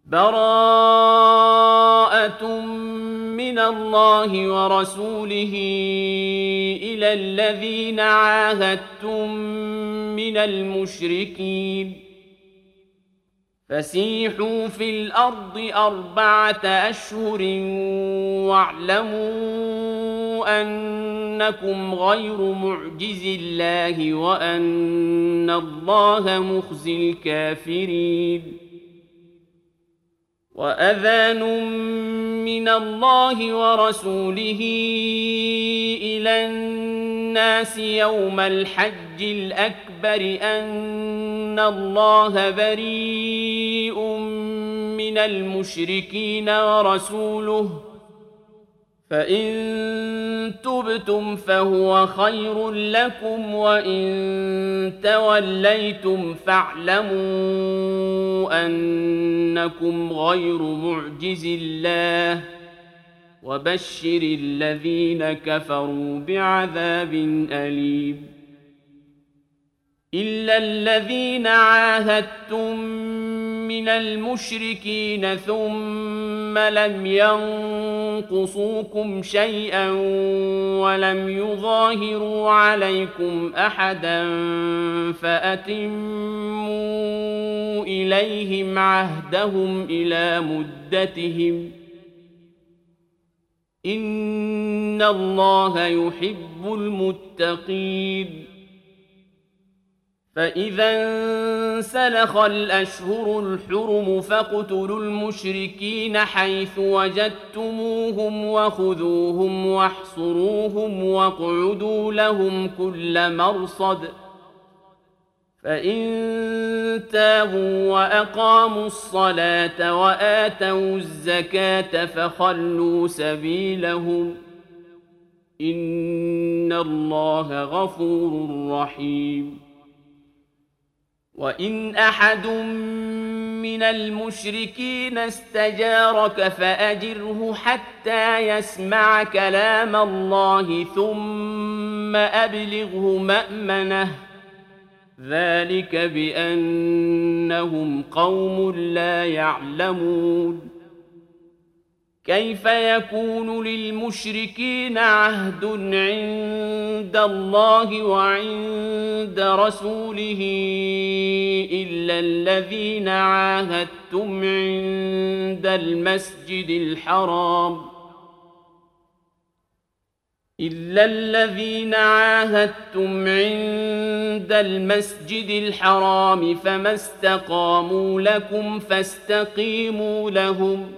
براءة من الله ورسوله إلى الذين عاهدتم من المشركين فسيحوا في الأرض 4 أشهر واعلموا أنكم غير معجز الله وأن الله مخزي الكافرين وأذان من الله ورسوله إلى الناس يوم الحج الأكبر أن الله بريء من المشركين ورسوله فإن تبتم فهو خير لكم وإن توليتم فاعلموا أنكم غير معجز الله وبشر الذين كفروا بعذاب أليم إلا الذين عاهدتم من المشركين ثم لم ينقصوكم شيئا ولم يظاهروا عليكم أحدا فأتموا إليهم عهدهم إلى مدتهم إن الله يحب المتقين فإذا انسلخ الأشهر الحرم فاقتلوا المشركين حيث وجدتموهم وخذوهم واحصروهم واقعدوا لهم كل مرصد فإن تابوا وأقاموا الصلاة وآتوا الزكاة فخلوا سبيلهم إن الله غفور رحيم وإن أحد من المشركين استجارك فأجره حتى يسمع كلام الله ثم أبلغه مأمنه ذلك بأنهم قوم لا يعلمون كيف يكون للمشركين عهد عند الله وعند رسوله إلا الذين عاهدتم عند المسجد الحرام فما استقاموا لكم فاستقيموا لهم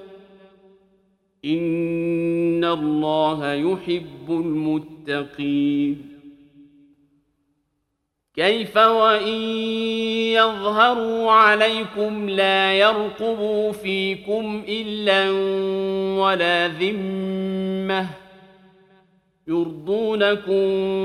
إن الله يحب المتقين كيف وإن يظهروا عليكم لا يرقبوا فيكم إلا ولا ذمة يرضونكم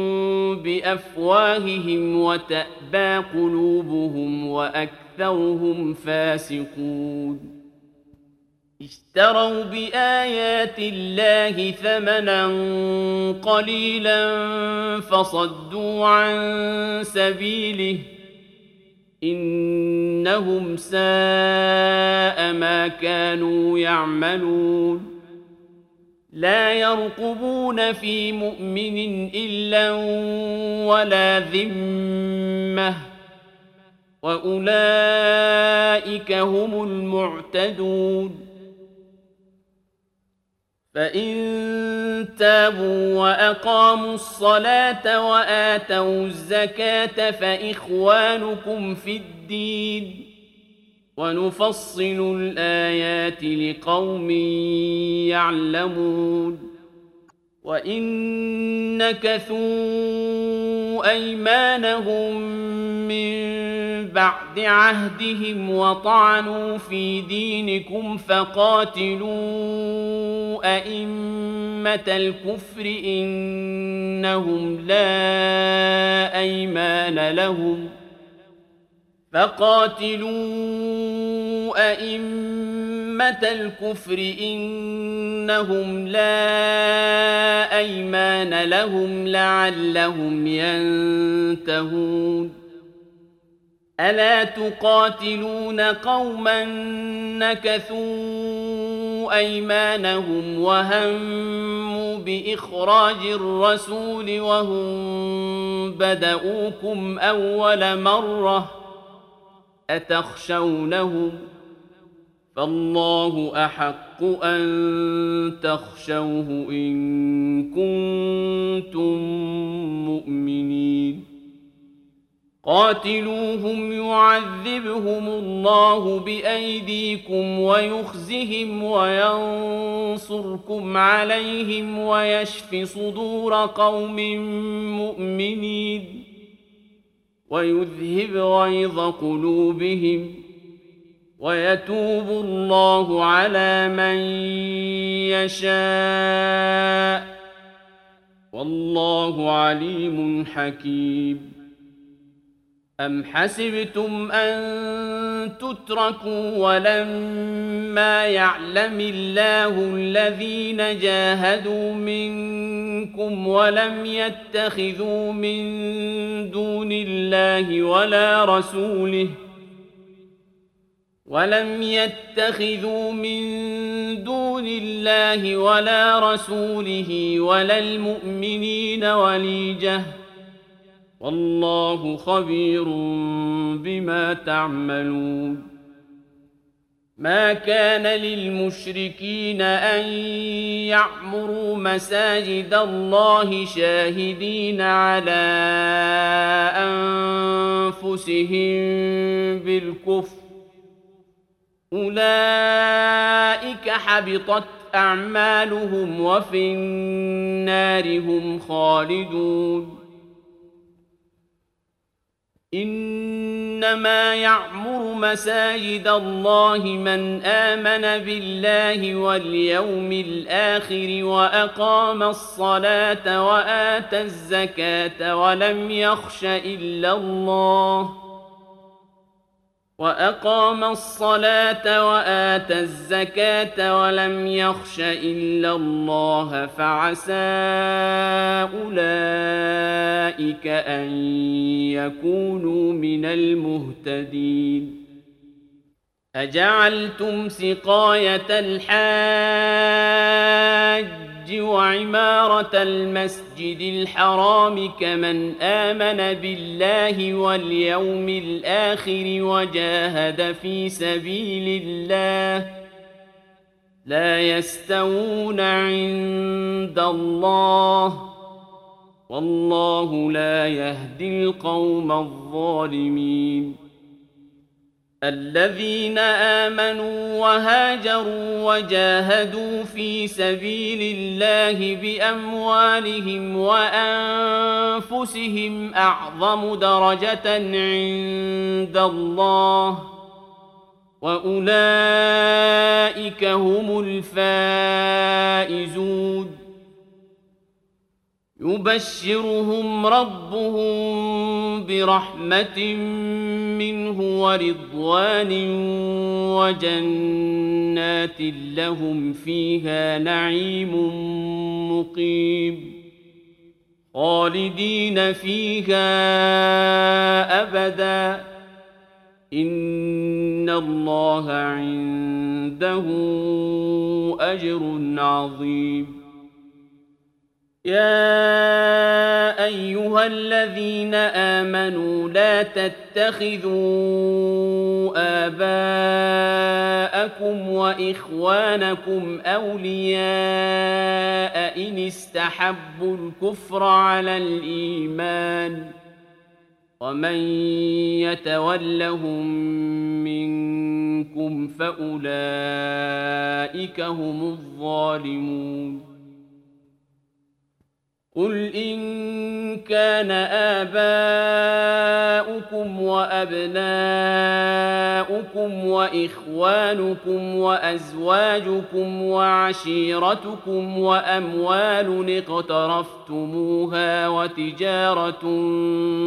بأفواههم وتأبى قلوبهم وأكثرهم فاسقون اشتروا بآيات الله ثمنا قليلا فصدوا عن سبيله إنهم ساء ما كانوا يعملون لا يرقبون في مؤمن إلا ولا ذمة وأولئك هم المعتدون فإن تابوا وأقاموا الصلاة وآتوا الزكاة فإخوانكم في الدين ونفصل الآيات لقوم يعلمون وإن نكثوا أيمانهم من بعد عهدهم وطعنوا في دينكم فقاتلوا أئمة الكفر إنهم لا أيمان لهم لعلهم ينتهون ألا تقاتلون قوما نكثوا أيمانهم وهموا بإخراج الرسول وهم بدؤوكم أول مرة أتخشونهم فالله أحق أن تخشوه إن كنتم مؤمنين قاتلوهم يعذبهم الله بأيديكم ويخزهم وينصركم عليهم ويشف صدور قوم مؤمنين ويذهب غيظ قلوبهم ويتوب الله على من يشاء والله عليم حكيم أم حسبتم أن تتركوا ولما يعلم الله الذين جاهدوا منكم ولم يتخذوا من دون الله ولا رسوله ولا المؤمنين وليجة والله خبير بما تعملون ما كان للمشركين أن يعمروا مساجد الله شاهدين على أنفسهم بالكفر أولئك حبطت أعمالهم وفي النار هم خالدون إنما يعمر مساجد الله من آمن بالله واليوم الآخر وأقام الصلاة وآتى الزكاة ولم يخش إلا الله فعسى أولئك أن يكونوا من المهتدين أجعلتم سقاية الحاج وعمارة المسجد الحرام كمن آمن بالله واليوم الآخر وجاهد في سبيل الله لا يستوون عند الله والله لا يهدي القوم الظالمين الذين آمنوا وهاجروا وجاهدوا في سبيل الله بأموالهم وأنفسهم أعظم درجة عند الله وأولئك هم الفائزون يبشرهم ربهم برحمة منه ورضوان وجنات لهم فيها نعيم مقيم خالدين فيها أبدا إن الله عنده أجر عظيم يا أيها الذين آمنوا لا تتخذوا آباءكم وإخوانكم أولياء إن استحبوا الكفر على الإيمان ومن يتولهم منكم فأولئك هم الظالمون قل إن كان آباؤكم وأبناؤكم وإخوانكم وأزواجكم وعشيرتكم وأموال اقترفتموها وتجارة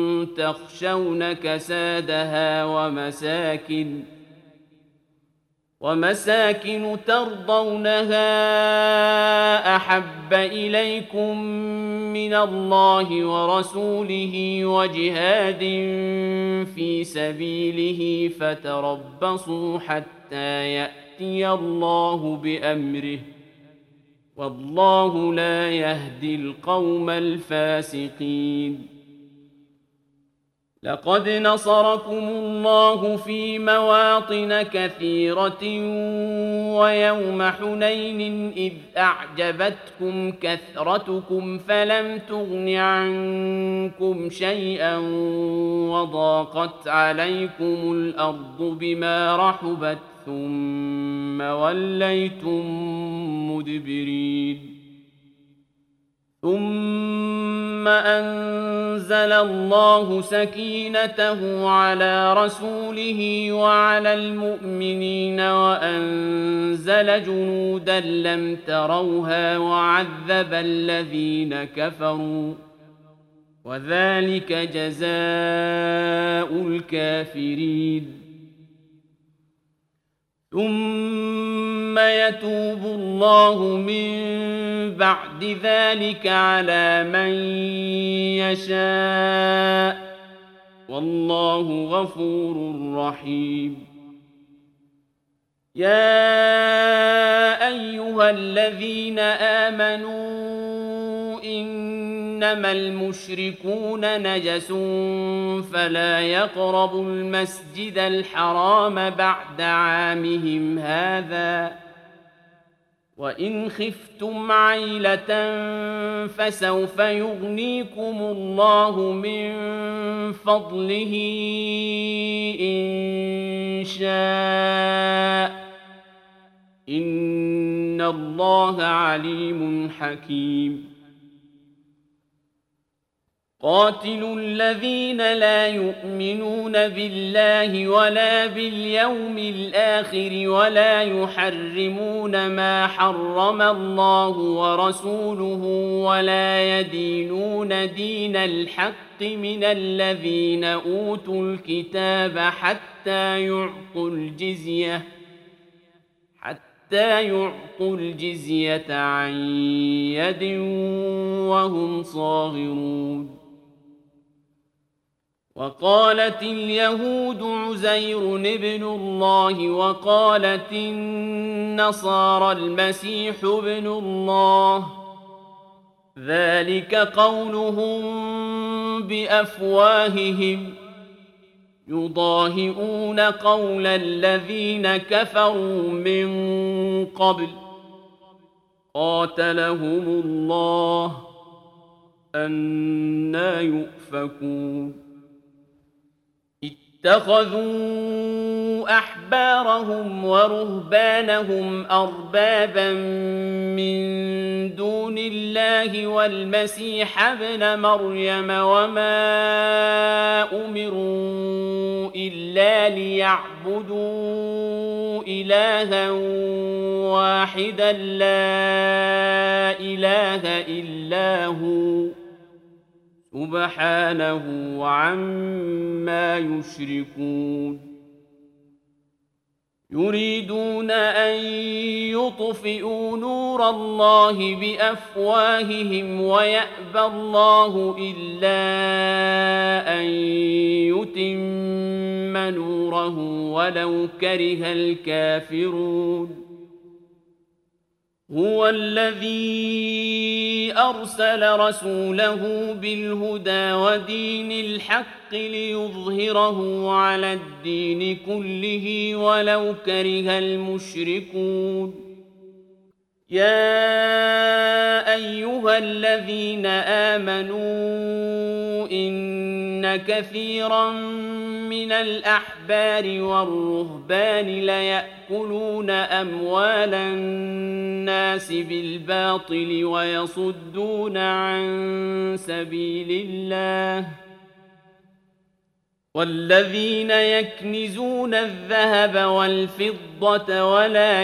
تخشون كسادها ومساكن ترضونها أحب إليكم من الله ورسوله وجهاد في سبيله فتربصوا حتى يأتي الله بأمره والله لا يهدي القوم الفاسقين. لقد نصركم الله في مواطن كثيرة ويوم حنين إذ أعجبتكم كثرتكم فلم تغن عنكم شيئا وضاقت عليكم الأرض بما رحبت ثم وليتم مدبرين. ثم أنزل الله سكينته على رسوله وعلى المؤمنين وأنزل جنودا لم تروها وعذب الذين كفروا وذلك جزاء الكافرين. ثم يتوب الله من بعد ذلك على من يشاء والله غفور رحيم. يا أيها الذين آمنوا إنما المشركون نجس فلا يقربوا المسجد الحرام بعد عامهم هذا وإن خفتم عيلة فسوف يغنيكم الله من فضله إن شاء إن الله عليم حكيم. قاتلوا الذين لا يؤمنون بالله ولا باليوم الآخر ولا يحرمون ما حرم الله ورسوله ولا يدينون دين الحق من الذين أوتوا الكتاب حتى يعطوا الجزية عن يد وهم صاغرون. وقالت اليهود عزير ابن الله وقالت النصارى المسيح ابن الله ذلك قولهم بأفواههم يضاهئون قول الذين كفروا من قبل قاتلهم الله أنى يؤفكون. اتخذوا أحبارهم ورهبانهم أربابا من دون الله والمسيح ابن مريم وما أمروا إلا ليعبدوا إلها واحدا لا إله إلا هو سبحانه عما يشركون. يريدون أن يطفئوا نور الله بأفواههم ويأبى الله إلا أن يتم نوره ولو كره الكافرون. هو الذي أرسل رسوله بالهدى ودين الحق ليظهره على الدين كله ولو كره المشركون. يا أيها الذين آمنوا إن كثيرا من الأحبار والرهبان ليأكلون أموال الناس بالباطل ويصدون عن سبيل الله والذين يكنزون الذهب والفضة ولا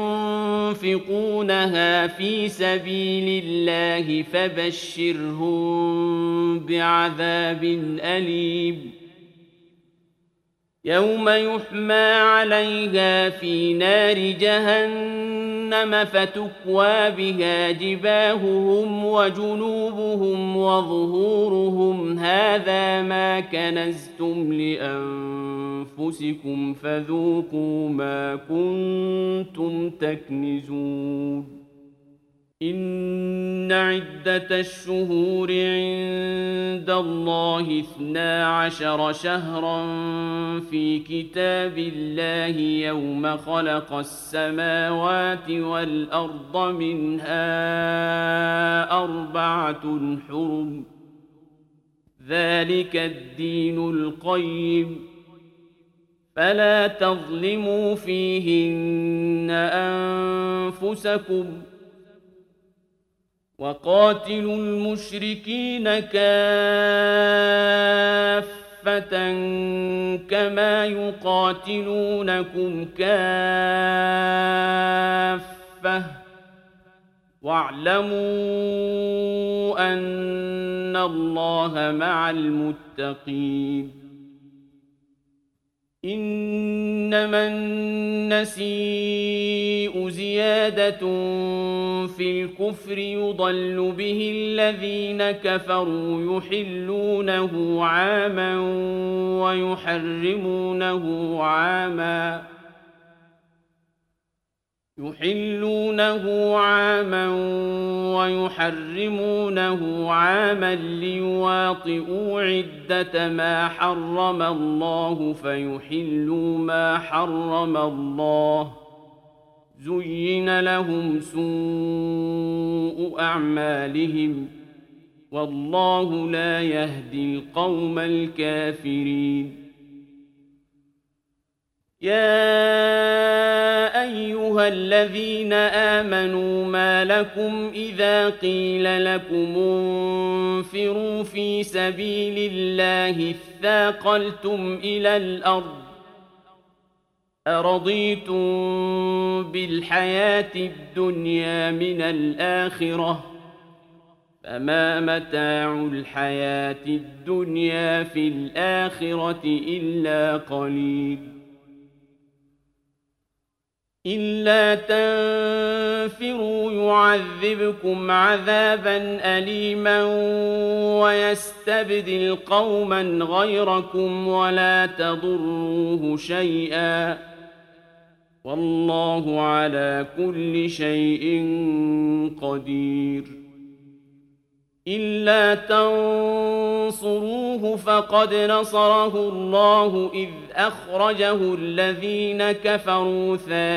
ينفقونها في سبيل الله فبشرهم بعذاب أليم. يوم يحمى عليها في نار جهنم فتكوى بها جباههم وجنوبهم وظهورهم هذا ما كنزتم لأنفسكم فذوقوا ما كنتم تكنزون إن عدة الشهور عند الله 12 شهرا في كتاب الله يوم خلق السماوات والأرض منها 4 حرم ذلك الدين القيم فلا تظلموا فيهن أنفسكم وقاتلوا المشركين كافة كما يقاتلونكم كافة واعلموا أن الله مع المتقين إنما النسيء زيادة في الكفر يضل به الذين كفروا يحلونه عاما ويحرمونه عاما ليواطئوا عدة ما حرم الله فيحلوا ما حرم الله زين لهم سوء أعمالهم والله لا يهدي القوم الكافرين يا أيها الذين آمنوا ما لكم إذا قيل لكم انفروا في سبيل الله اثاقلتم إلى الأرض أرضيتم بالحياة الدنيا من الآخرة فما متاع الحياة الدنيا في الآخرة إلا قليل إلا تنفروا يعذبكم عذابا أليما ويستبدل قوما غيركم ولا تضروه شيئا والله على كل شيء قدير إلا تنصروه فقد نصره الله إذ أخرجه الذين كفروا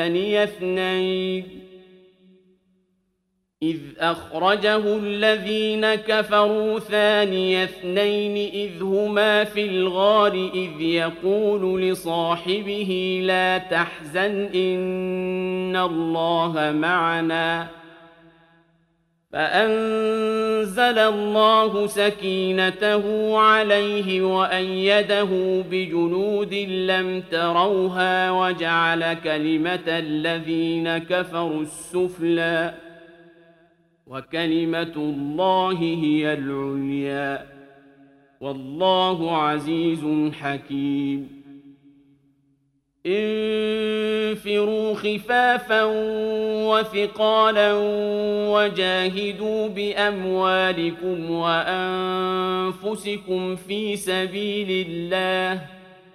ثاني اثنين إذ هما في الغار إذ يقول لصاحبه لا تحزن إن الله معنا فأنزل الله سكينته عليه وأيده بجنود لم تروها وجعل كلمة الذين كفروا السفلى وكلمة الله هي العليا والله عزيز حكيم انفروا خفافا وثقالا وجاهدوا بأموالكم وأنفسكم في سبيل الله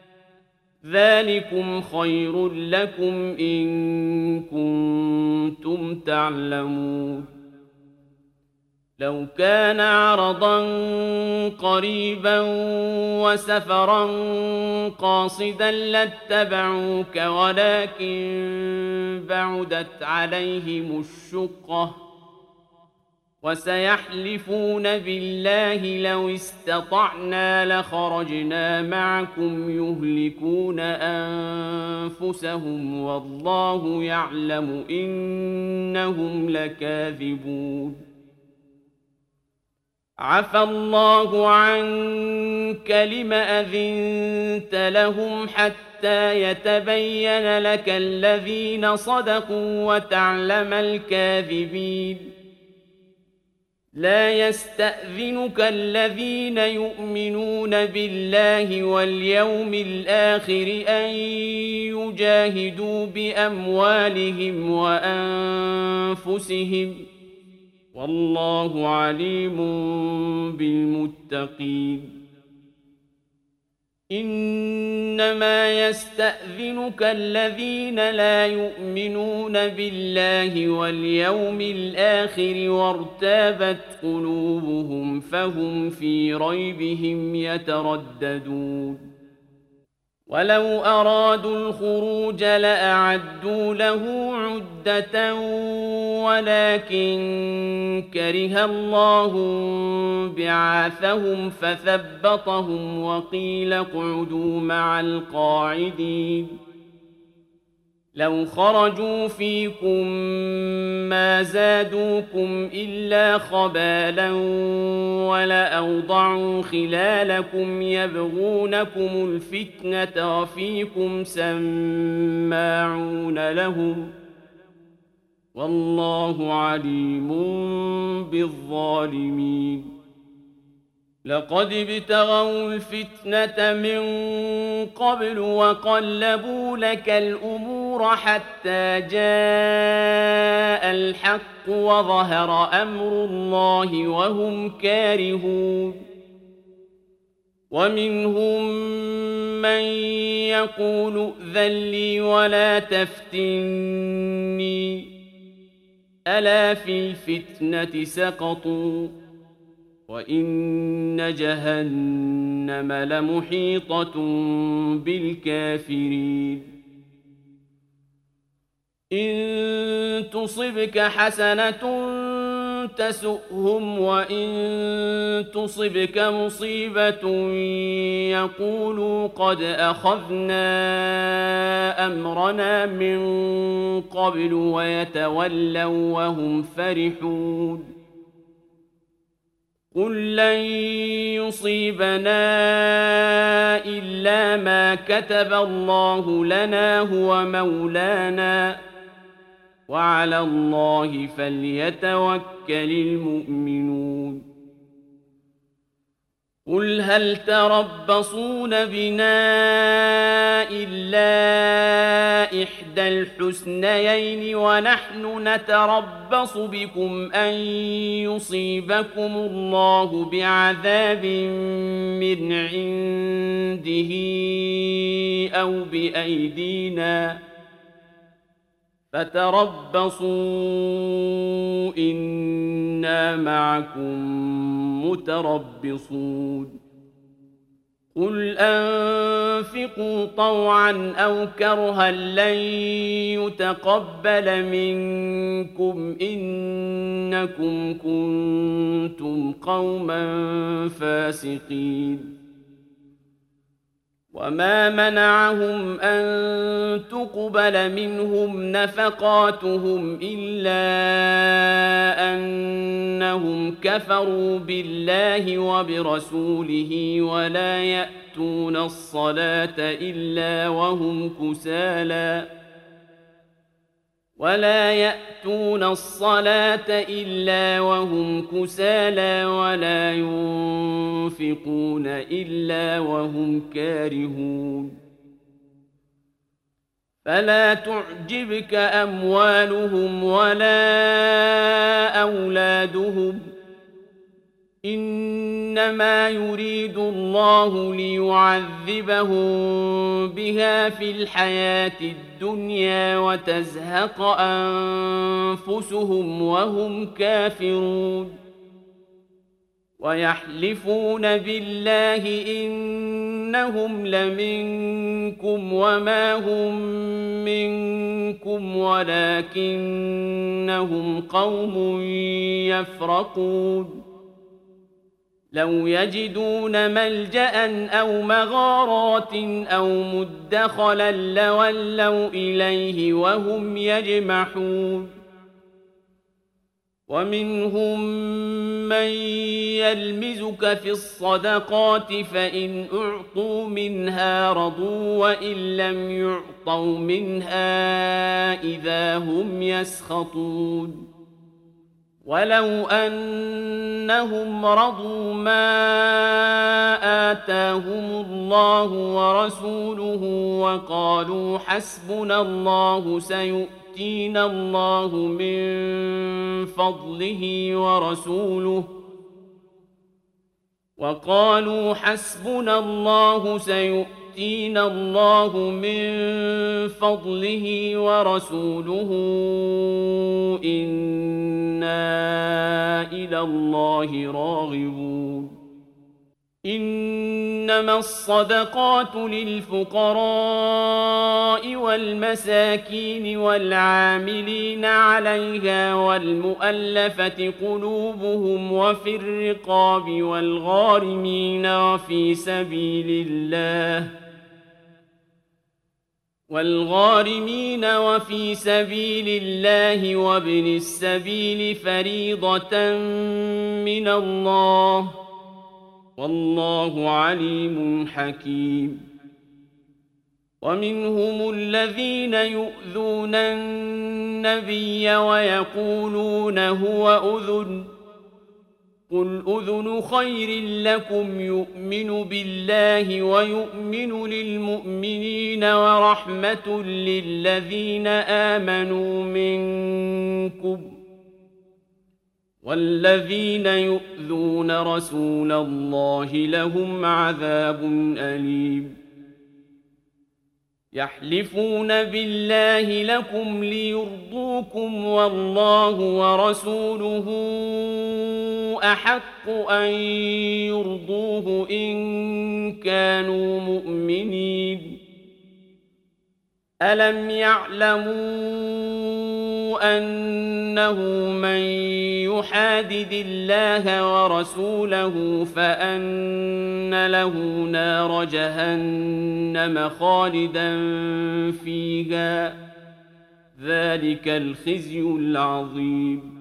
ذلكم خير لكم إن كنتم تعلمون لو كان عرضا قريبا وسفرا قاصدا لاتبعوك ولكن بعدت عليهم الشقة وسيحلفون بالله لو استطعنا لخرجنا معكم يهلكون أنفسهم والله يعلم إنهم لكاذبون عفى الله عنك لم أذنت لهم حتى يتبين لك الذين صدقوا وتعلم الكاذبين لا يستأذنك الذين يؤمنون بالله واليوم الآخر أن يجاهدوا بأموالهم وأنفسهم والله عليم بالمتقين إنما يستأذنك الذين لا يؤمنون بالله واليوم الآخر وارتابت قلوبهم فهم في ريبهم يترددون ولو أرادوا الخروج لأعدوا له عدة ولكن كره الله بعاثهم فثبطهم وقيل اقعدوا مع القاعدين لو خرجوا فيكم ما زادوكم إلا خبالا ولأوضعوا خلالكم يبغونكم الفتنة وفيكم سماعون لهم والله عليم بالظالمين لقد ابتغوا الفتنة من قبل وقلبوا لك الأمور حتى جاء الحق وظهر أمر الله وهم كارهون ومنهم من يقول ائذن لي ولا تفتني ألا في الفتنة سقطوا وإن جهنم لمحيطة بالكافرين إن تصبك حسنة تسؤهم وإن تصبك مصيبة يقولوا قد أخذنا أمرنا من قبل ويتولوا وهم فرحون قل لن يصيبنا إلا ما كتب الله لنا هو مولانا وعلى الله فليتوكل المؤمنون قل هل تربصون بنا إلا إحدى الحسنيين ونحن نتربص بكم أن يصيبكم الله بعذاب من عنده أو بأيدينا فتربصوا إنا معكم متربصون قل أنفقوا طوعا أو كرها لن يتقبل منكم إنكم كنتم قوما فاسقين وما منعهم أن تقبل منهم نفقاتهم إلا أنهم كفروا بالله وبرسوله ولا يأتون الصلاة إلا وهم كسالى ولا ينفقون إلا وهم كارهون فلا تعجبك أموالهم ولا أولادهم إنما يريد الله ليعذبهم بها في الحياة الدنيا وتزهق أنفسهم وهم كافرون ويحلفون بالله إنهم لمنكم وما هم منكم ولكنهم قوم يفرقون لو يجدون ملجأ أو مغارات أو مدخلا لولوا إليه وهم يجمحون ومنهم من يلمزك في الصدقات فإن أعطوا منها رضوا وإن لم يعطوا منها إذا هم يسخطون ولو أنهم رضوا ما آتاهم الله ورسوله وقالوا حسبنا الله سيؤتينا الله من فضله ورسوله إنا إلى الله راغبون إنما الصدقات للفقراء والمساكين والعاملين عليها والمؤلفة قلوبهم وفي الرقاب والغارمين وفي سبيل الله وابن السبيل فريضة من الله والله عليم حكيم ومنهم الذين يؤذون النبي ويقولون هو أذن قل أذن خير لكم يؤمن بالله ويؤمن للمؤمنين ورحمة للذين آمنوا منكم والذين يؤذون رسول الله لهم عذاب أليم يحلفون بالله لكم ليرضوكم والله ورسوله أحق أن يرضوه إن كانوا مؤمنين ألم يعلموا أنه من يحادد الله ورسوله فأن له نار جهنم خالدا فيها ذلك الخزي العظيم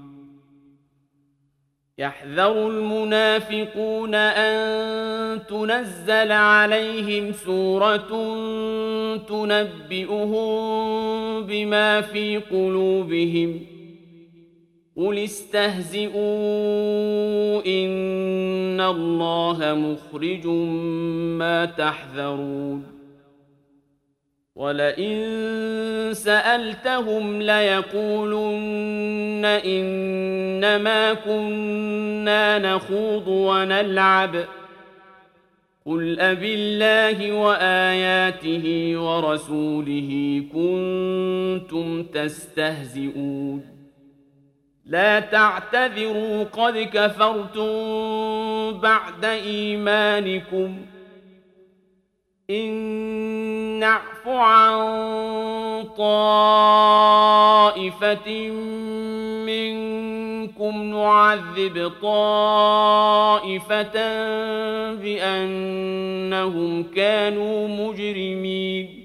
يحذر المنافقون أن تنزل عليهم سورة تنبئهم بما في قلوبهم قل استهزئوا إن الله مخرج ما تحذرون ولئن سألتهم ليقولن إنما كنا نخوض ونلعب قل أبالله وآياته ورسوله كنتم تستهزئون لا تعتذروا قد كفرتم بعد إيمانكم إن نعف عن طائفة منكم نعذب طائفة بأنهم كانوا مجرمين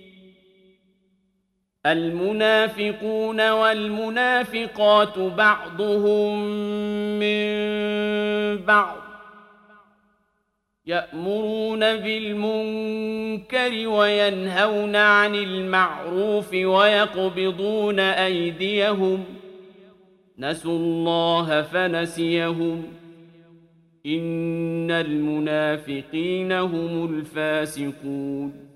المنافقون والمنافقات بعضهم من بعض يأمرون بالمنكر وينهون عن المعروف ويقبضون أيديهم نسوا الله فنسيهم إن المنافقين هم الفاسقون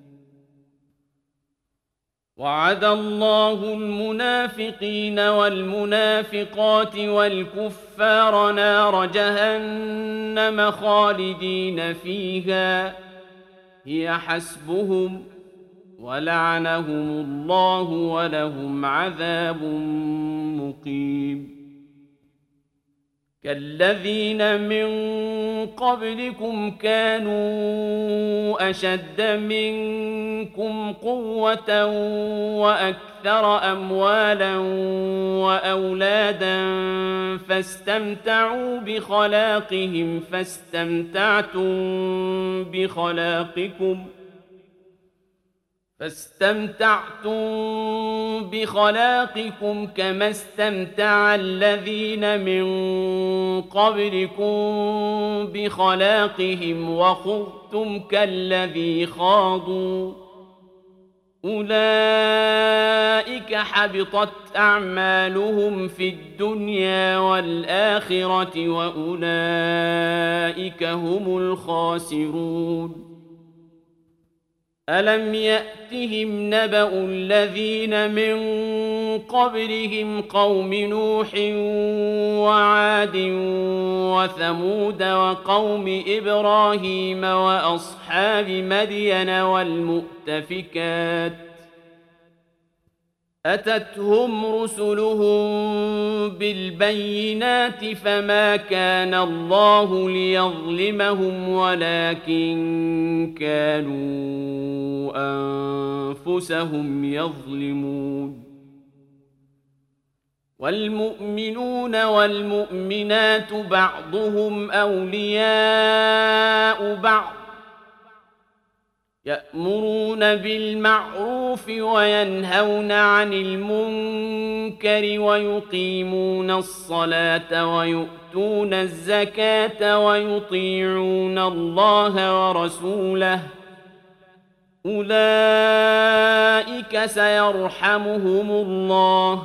وعد الله المنافقين والمنافقات والكفار نار جهنم خالدين فيها هي حسبهم ولعنهم الله ولهم عذاب مقيم كالذين من قبلكم كانوا أشد منكم قوة وأكثر أموالا وأولادا فاستمتعوا بخلاقهم فاستمتعتم بخلاقكم كما استمتع الذين من قبلكم بخلاقهم وخضتم كالذي خاضوا أولئك حبطت أعمالهم في الدنيا والآخرة وأولئك هم الخاسرون ألم يأتهم نبأ الذين من قبلهم قوم نوح وعاد وثمود وقوم إبراهيم وأصحاب مدين والمؤتفكات أتتهم رسلهم بالبينات فما كان الله ليظلمهم ولكن كانوا أنفسهم يظلمون والمؤمنون والمؤمنات بعضهم أولياء بعض يأمرون بالمعروف وينهون عن المنكر ويقيمون الصلاة ويؤتون الزكاة ويطيعون الله ورسوله أولئك سيرحمهم الله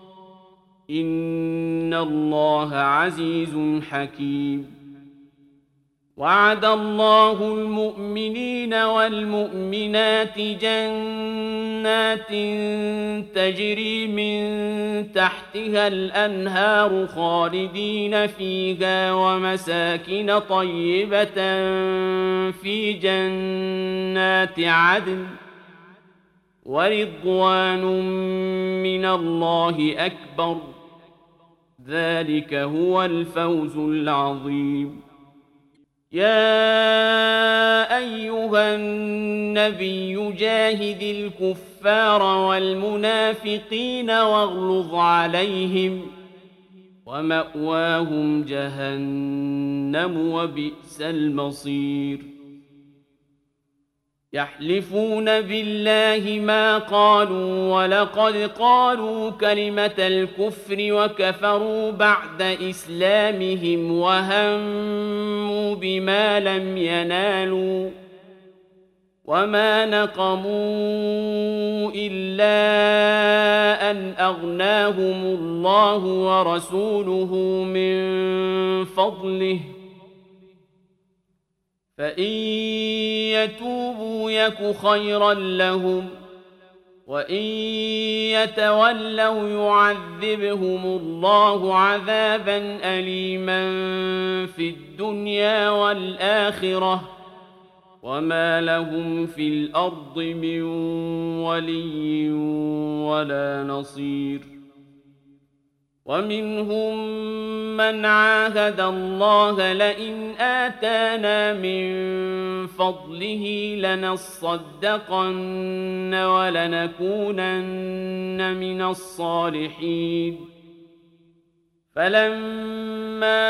إن الله عزيز حكيم وعد الله المؤمنين والمؤمنات جنات تجري من تحتها الأنهار خالدين فيها ومساكن طيبة في جنات عدن ورضوان من الله أكبر ذلك هو الفوز العظيم يا أيها النبي جاهد الكفار والمنافقين واغلظ عليهم ومأواهم جهنم وبئس المصير يحلفون بالله ما قالوا ولقد قالوا كلمة الكفر وكفروا بعد إسلامهم وهموا بما لم ينالوا وما نقموا إلا أن أغناهم الله ورسوله من فضله فإن يتوبوا يك خيرا لهم وإن يتولوا يعذبهم الله عذابا أليما في الدنيا والآخرة وما لهم في الأرض من ولي ولا نصير ومنهم من عاهد الله لئن آتانا من فضله لنصدقن ولنكونن من الصالحين فلما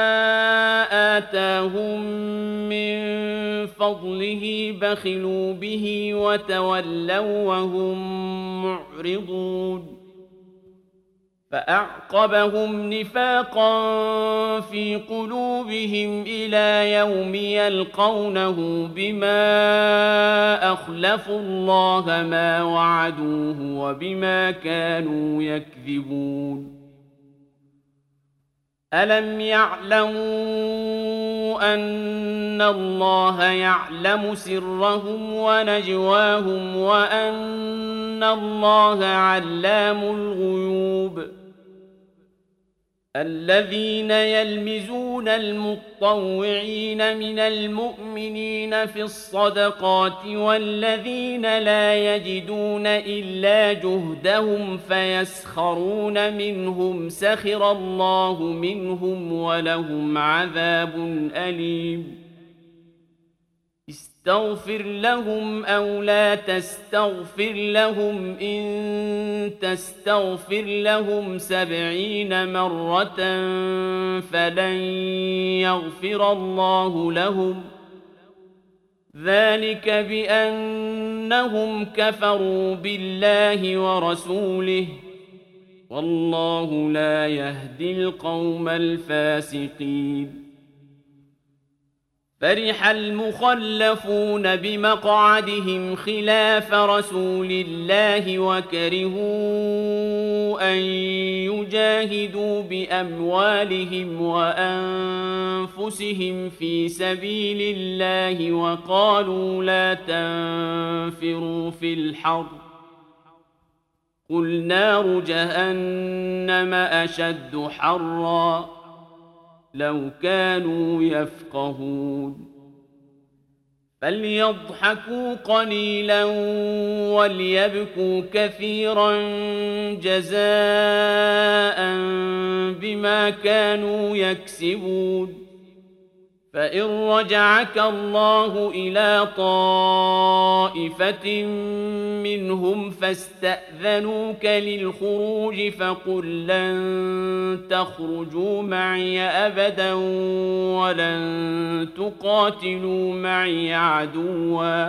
آتاهم من فضله بخلوا به وتولوا وهم معرضون فأعقبهم نفاقا في قلوبهم إلى يوم يلقونه بما أخلفوا الله ما وعدوه وبما كانوا يكذبون ألم يعلموا أن الله يعلم سرهم ونجواهم وأن الله علام الغيوب الذين يلمزون المطوعين من المؤمنين في الصدقات والذين لا يجدون إلا جهدهم فيسخرون منهم سخر الله منهم ولهم عذاب أليم استغفر لهم أو لا تستغفر لهم إن تستغفر لهم 70 مرة فلن يغفر الله لهم ذلك بأنهم كفروا بالله ورسوله والله لا يهدي القوم الفاسقين فرح المخلفون بمقعدهم خلاف رسول الله وكرهوا أن يجاهدوا بأموالهم وأنفسهم في سبيل الله وقالوا لا تنفروا في الحر قل نار جهنم أشد حرًّا لو كانوا يفقهون فليضحكوا قليلا وليبكوا كثيرا جزاء بما كانوا يكسبون فإن رجعك الله إلى طائفة منهم فاستأذنوك للخروج فقل لن تخرجوا معي أبدا ولن تقاتلوا معي عدوا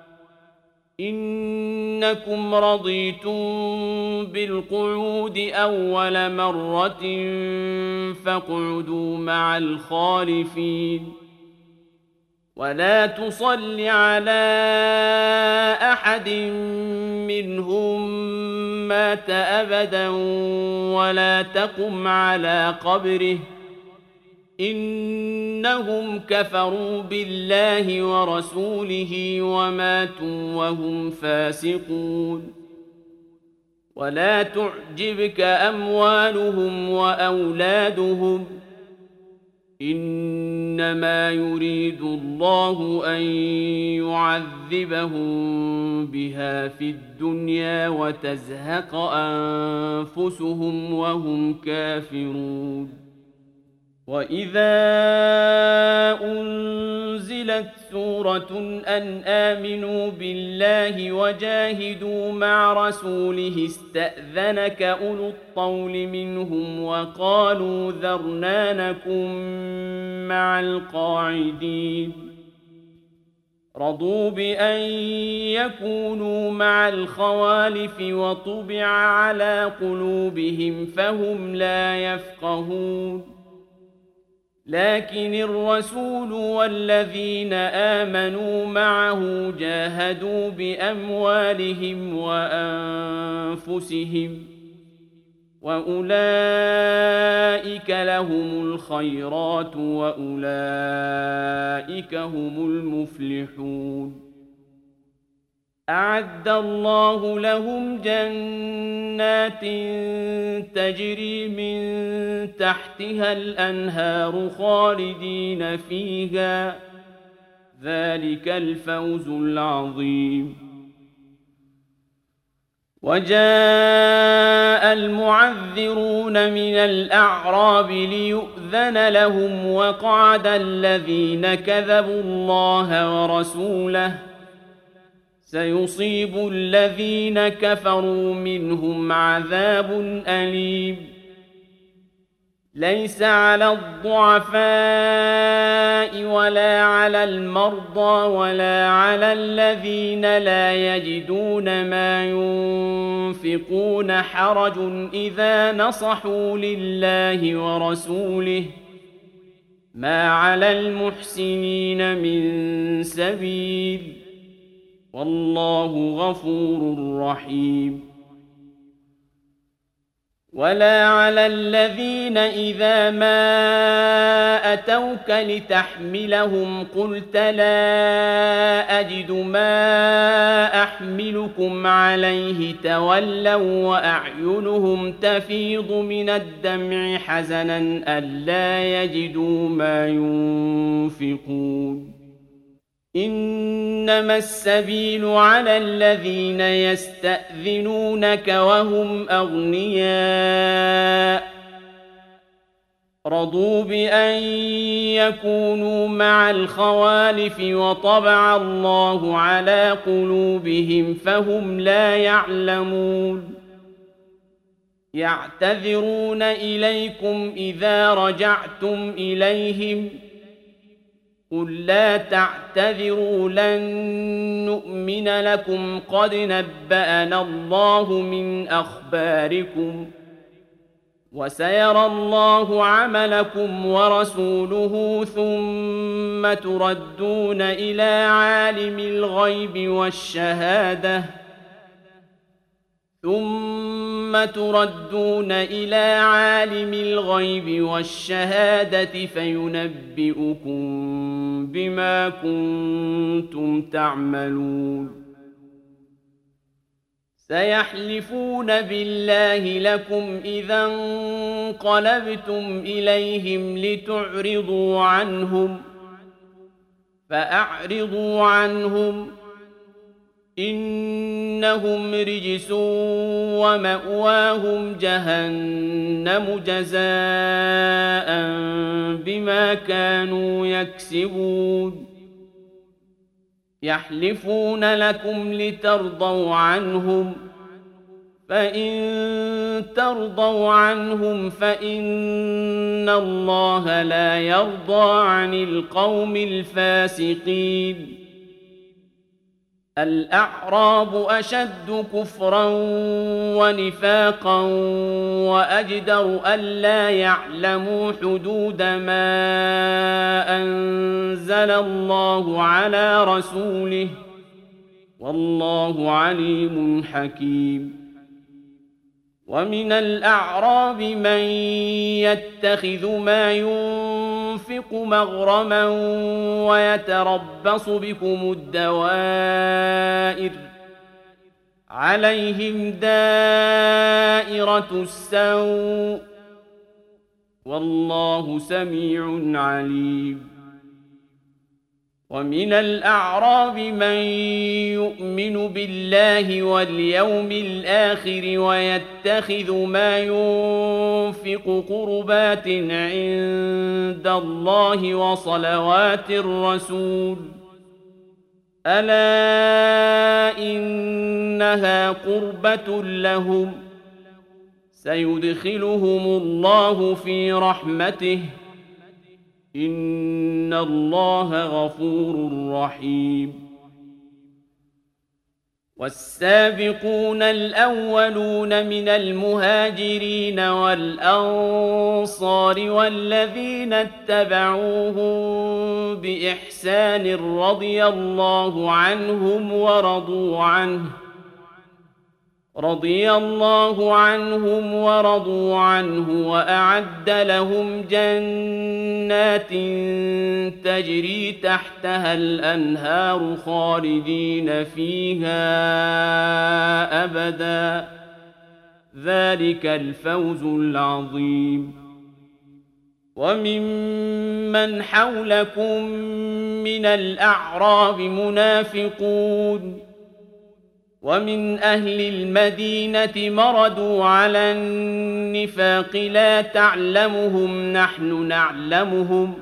إنكم رضيتم بالقعود أول مرة فاقعدوا مع الخالفين ولا تصل على أحد منهم مات أبدا ولا تقم على قبره إنهم كفروا بالله ورسوله وماتوا وهم فاسقون ولا تعجبك أموالهم وأولادهم إنما يريد الله أن يعذبهم بها في الدنيا وتزهق أنفسهم وهم كافرون وإذا أنزلت سورة أن آمنوا بالله وجاهدوا مع رسوله استأذنك أولو الطول منهم وقالوا ذرنا نكن مع القاعدين رضوا بأن يكونوا مع الخوالف وطبع على قلوبهم فهم لا يفقهون لكن الرسول والذين آمنوا معه جاهدوا بأموالهم وأنفسهم وأولئك لهم الخيرات وأولئك هم المفلحون أعد الله لهم جنات تجري من تحتها الأنهار خالدين فيها ذلك الفوز العظيم وجاء المعذرون من الأعراب ليؤذن لهم وقعد الذين كذبوا الله ورسوله سيصيب الذين كفروا منهم عذاب أليم ليس على الضعفاء ولا على المرضى ولا على الذين لا يجدون ما ينفقون حرج إذا نصحوا لله ورسوله ما على المحسنين من سبيل والله غفور رحيم ولا على الذين إذا ما أتوك لتحملهم قلت لا أجد ما أحملكم عليه تولوا وأعينهم تفيض من الدمع حزنا ألا يجدوا ما ينفقون إنما السبيل على الذين يستأذنونك وهم أغنياء رضوا بأن يكونوا مع الخوالف وطبع الله على قلوبهم فهم لا يعلمون يعتذرون إليكم إذا رجعتم إليهم قل لا تعتذروا لن نؤمن لكم قد نبأنا الله من أخباركم وسيرى الله عملكم ورسوله ثم تردون إلى عالم الغيب والشهادة فينبئكم بما كنتم تعملون سيحلفون بالله لكم إذا انقلبتم إليهم لتعرضوا عنهم فأعرضوا عنهم إنهم رجس ومأواهم جهنم جزاء بما كانوا يكسبون يحلفون لكم لترضوا عنهم فإن ترضوا عنهم فإن الله لا يرضى عن القوم الفاسقين الأعراب أشد كفرا ونفاقا وأجدر ألا يعلموا حدود ما أنزل الله على رسوله والله عليم حكيم ومن الأعراب من يتخذ ما ينفق مغرما ويتربص بكم الدوائر عليهم دائرة السوء والله سميع عليم ومن الأعراب من يؤمن بالله واليوم الآخر ويتخذ ما ينفق قربات عند الله وصلوات الرسول ألا إنها قربة لهم سيدخلهم الله في رحمته إن الله غفور رحيم والسابقون الأولون من المهاجرين والأنصار والذين اتبعوهم بإحسان رضي الله عنهم ورضوا عنه وأعد لهم جنات تجري تحتها الأنهار خالدين فيها أبدا ذلك الفوز العظيم وممن حولكم من الأعراب منافقون ومن أهل المدينة مردوا على النفاق لا تعلمهم نحن نعلمهم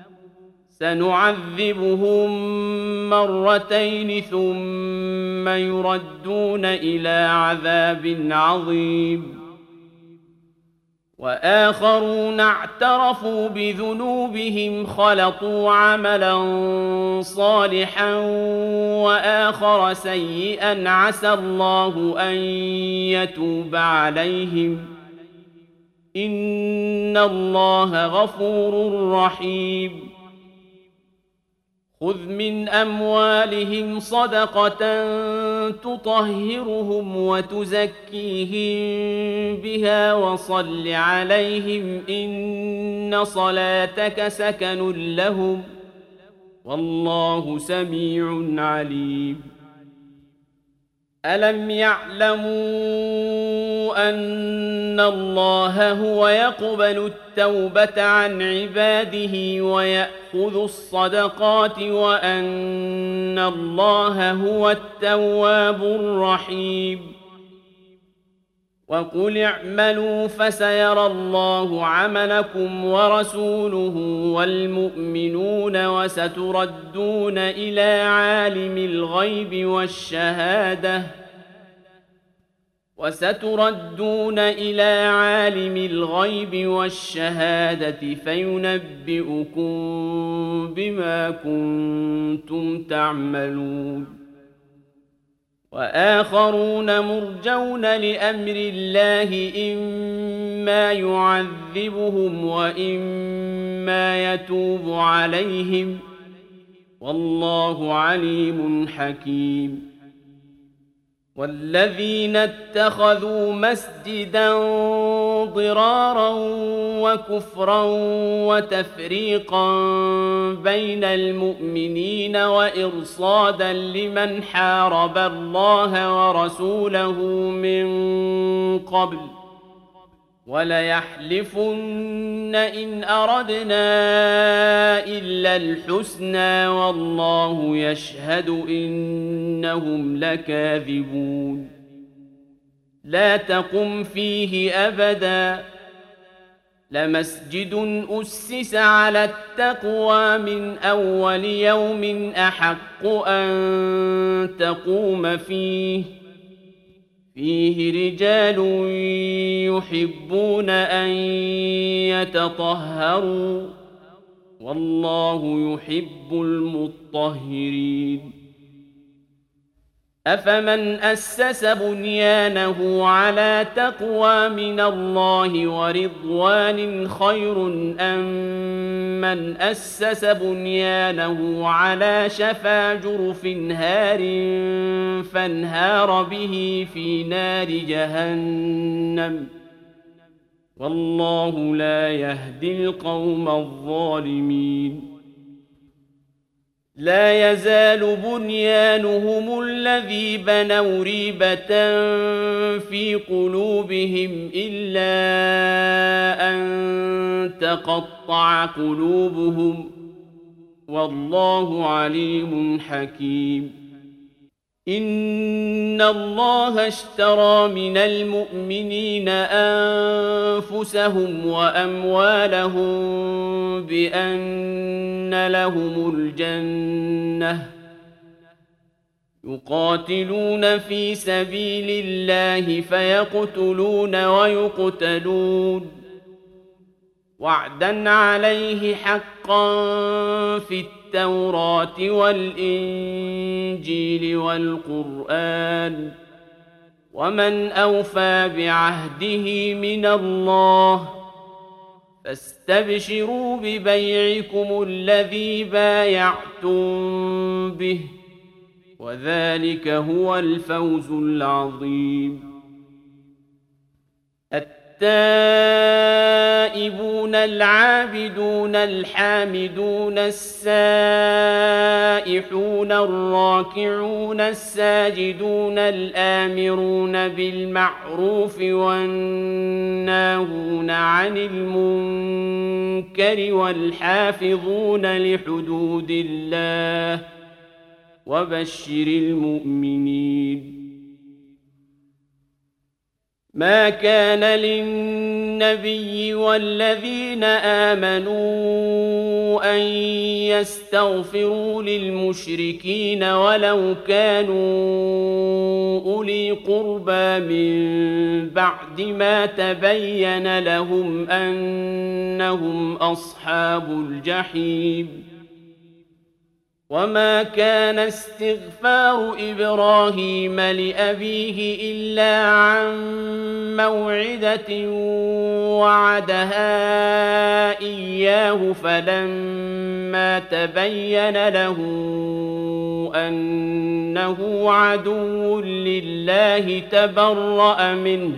سنعذبهم مرتين ثم يردون إلى عذاب عظيم وآخرون اعترفوا بذنوبهم خلطوا عملا صالحا وآخر سيئا عسى الله أن يتوب عليهم إن الله غفور رحيم خذ من أموالهم صدقة تطهرهم وتزكيهم بها وصل عليهم إن صلاتك سكن لهم والله سميع عليم ألم يعلموا أن الله هو يقبل التوبة عن عباده ويأخذ الصدقات وأن الله هو التواب الرحيم وقل اعملوا فسيرى الله عملكم ورسوله والمؤمنون وستردون إلى عالم الغيب والشهادة فينبئكم بما كنتم تعملون وآخرون مرجون لأمر الله إما يعذبهم وإما يتوب عليهم والله عليم حكيم والذين اتخذوا مسجدا ضرارا وكفرا وتفريقا بين المؤمنين وإرصادا لمن حارب الله ورسوله من قبل وليحلفن إن أردنا إلا الحسنى والله يشهد إنهم لكاذبون لا تقم فيه أبدا لمسجد أسس على التقوى من أول يوم أحق أن تقوم فيه رجال يحبون أن يتطهروا والله يحب المطهرين أفمن أسس بنيانه على تقوى من الله ورضوان خير أم من أسس بنيانه على شفا جرف هار فانهار به في نار جهنم والله لا يهدي القوم الظالمين لا يزال بنيانهم الذي بنوا ريبة في قلوبهم إلا أن تقطع قلوبهم والله عليم حكيم إن الله اشترى من المؤمنين أنفسهم وأموالهم بأن لهم الجنة يقاتلون في سبيل الله فيقتلون ويقتلون وعدا عليه حقا في التوراة والإنجيل والقرآن ومن أوفى بعهده من الله فاستبشروا ببيعكم الذي بايعتم به وذلك هو الفوز العظيم التائبون العابدون الحامدون السائحون الراكعون الساجدون الآمرون بالمعروف والناهون عن المنكر والحافظون لحدود الله وبشر المؤمنين ما كان للنبي والذين آمنوا أن يستغفروا للمشركين ولو كانوا أولي قربى من بعد ما تبين لهم أنهم أصحاب الجحيم وما كان استغفار إبراهيم لأبيه إلا عن موعدة وعدها إياه فلما تبين له أنه عدو لله تبرأ منه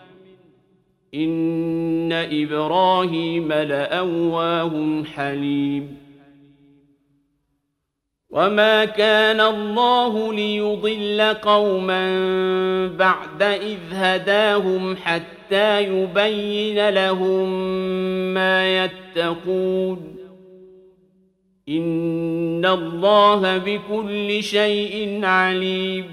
إن إبراهيم لأواه حليم وما كان الله ليضل قوما بعد إذ هداهم حتى يبين لهم ما يتقون إن الله بكل شيء عليم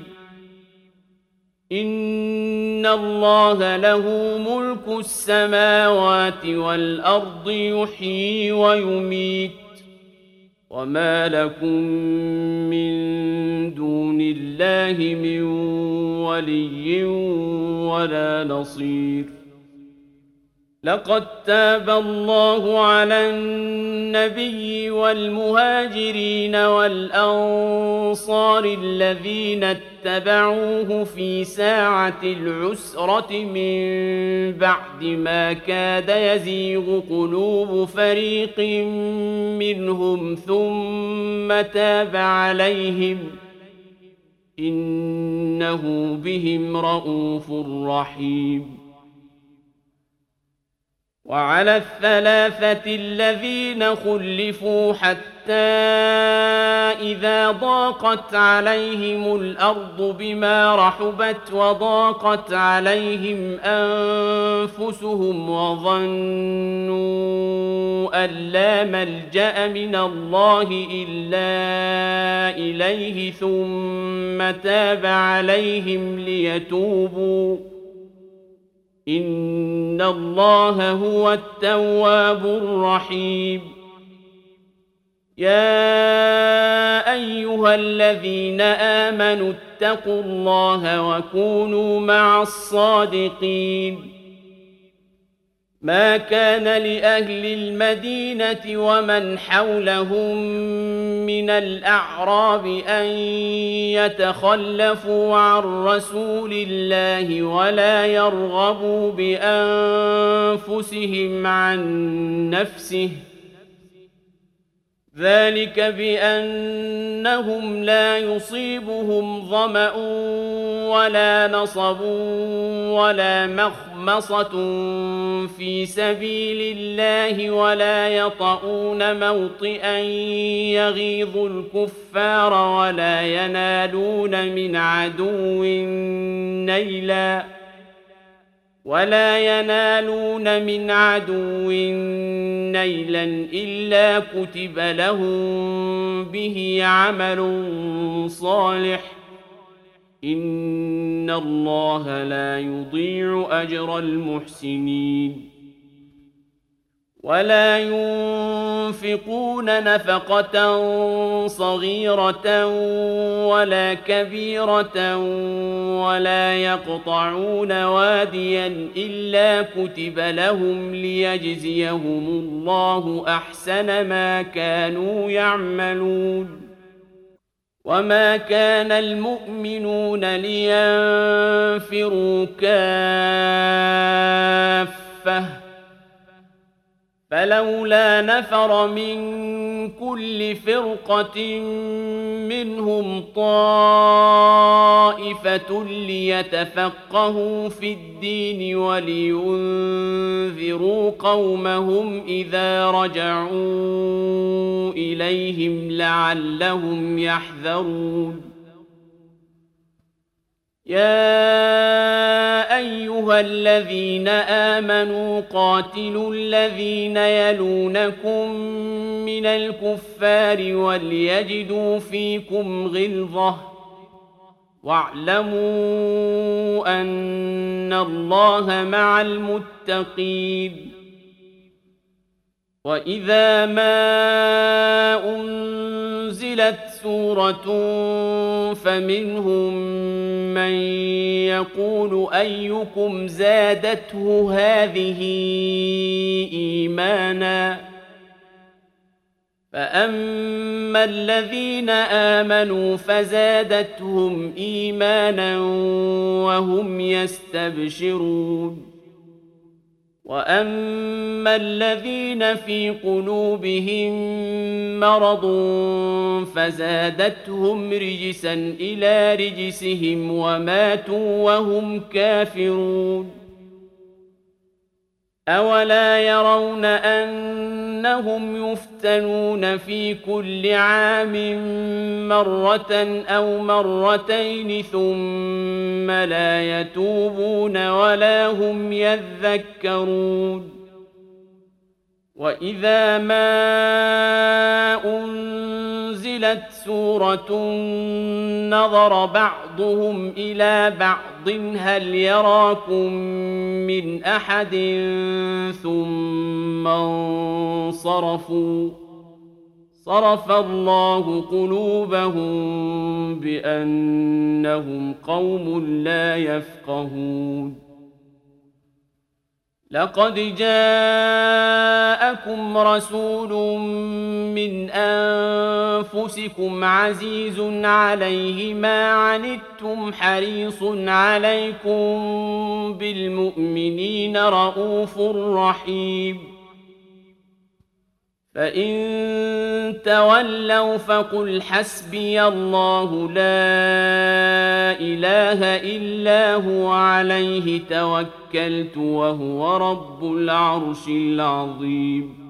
إن الله له ملك السماوات والأرض يحيي ويميت وما لكم من دون الله من ولي ولا نصير لقد تاب الله على النبي والمهاجرين والأنصار الذين اتبعوه في ساعة العسرة من بعد ما كاد يزيغ قلوب فريق منهم ثم تاب عليهم إنه بهم رءوف رحيم. وعلى الثلاثة الذين خلفوا حتى إذا ضاقت عليهم الأرض بما رحبت وضاقت عليهم أنفسهم وظنوا أن لا ملجأ من الله إلا إليه ثم تاب عليهم ليتوبوا إن الله هو التواب الرحيم. يا أيها الذين آمنوا اتقوا الله وكونوا مع الصادقين. ما كان لأهل المدينة ومن حولهم من الأعراب أن يتخلفوا عن رسول الله ولا يرغبوا بأنفسهم عن نفسه ذلك بأنهم لا يصيبهم ظمأ ولا نصب ولا مخمصة في سبيل الله ولا يطؤون موطئا يغيظ الكفار ولا ينالون من عدو نيلا إلا كتب لهم به عمل صالح إن الله لا يضيع أجر المحسنين. ولا ينفقون نفقة صغيرة ولا كبيرة ولا يقطعون واديا إلا كتب لهم ليجزيهم الله أحسن ما كانوا يعملون. وما كان المؤمنون لينفروا كافة فلولا نفر من كل فرقة منهم طائفة ليتفقهوا في الدين ولينذروا قومهم إذا رجعوا إليهم لعلهم يحذرون. يا أيها الذين آمنوا قاتلوا الذين يلونكم من الكفار وليجدوا فيكم غلظة واعلموا أن الله مع المتقين. وإذا ما أنزلت سورة فمنهم من يقول أيكم زادته هذه إيمانا فأما الذين آمنوا فزادتهم إيمانا وهم يستبشرون. وأما الذين في قلوبهم مرض فزادتهم رجسا إلى رجسهم وماتوا وهم كافرون. أولا يرون أنهم يفتنون في كل عام مرة أو مرتين ثم لا يتوبون ولا هم يذكرون. وإذا ما أنزلت سورة نظر بعضهم إلى بعض هل يراكم من أحد ثم انصرفوا صرف الله قلوبهم بأنهم قوم لا يفقهون. لقد جاءكم رسول من أنفسكم عزيز عليه ما عنتم حريص عليكم بالمؤمنين رءوف رحيم فإن تولوا فقل حسبي الله لا إله إلا هو عليه توكلت وهو رب العرش العظيم